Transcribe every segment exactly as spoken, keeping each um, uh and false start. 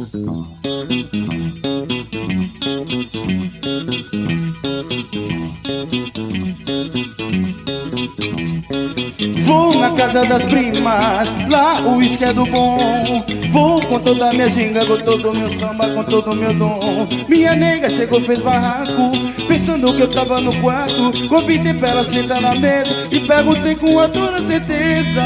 Vou na casa das primas, lá o uísque é do bom. Vou com toda a minha ginga, com todo o meu samba, com todo o meu dom. Minha nega chegou, fez barraco, pensando que eu tava no quarto. Convidei pra ela sentar na mesa e perguntei com a toda certeza: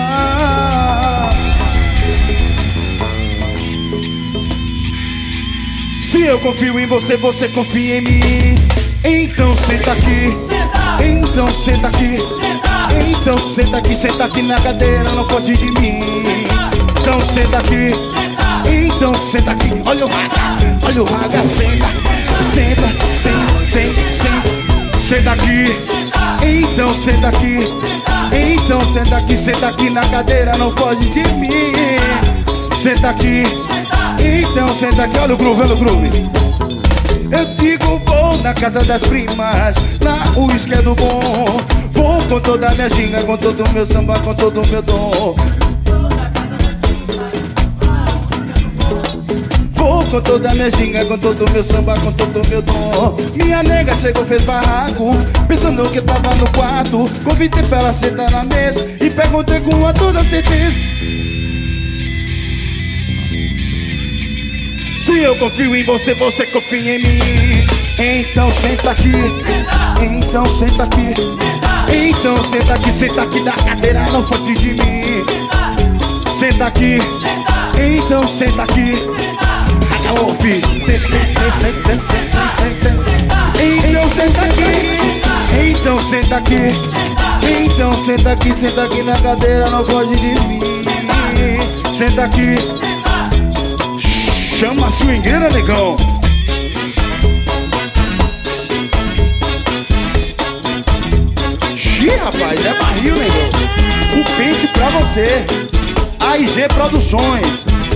se eu confio em você, você confia em mim. Então senta aqui, então senta aqui, então senta aqui, senta aqui na cadeira, não foge de mim. Então senta aqui, então senta aqui, olha o raga, olha o raga, senta, senta, senta, senta, senta, senta aqui, então senta aqui, então senta aqui, senta aqui na cadeira, não foge de mim. Senta aqui, então senta aqui, olha o groove, olha o groove. Eu digo vou na casa das primas, lá o uísque é do bom. Vou com toda a minha ginga, com todo o meu samba, com todo o meu dom. Vou com toda a minha ginga, com todo o meu samba, com todo o meu dom. Minha nega chegou, fez barraco, pensando que eu tava no quarto. Convidei pra ela sentar na mesa e perguntei com a toda certeza: se eu confio em você, você confia em mim. Então senta aqui, então senta aqui, então senta aqui, senta aqui da cadeira, não foge de mim. Senta aqui, então senta aqui, raga ouve, então senta aqui, então senta aqui, então senta aqui, senta aqui na cadeira, não foge de mim. Senta aqui, chama a swingueira, negão. Xi, rapaz, é barril, negão. O pente pra você. A I G Produções.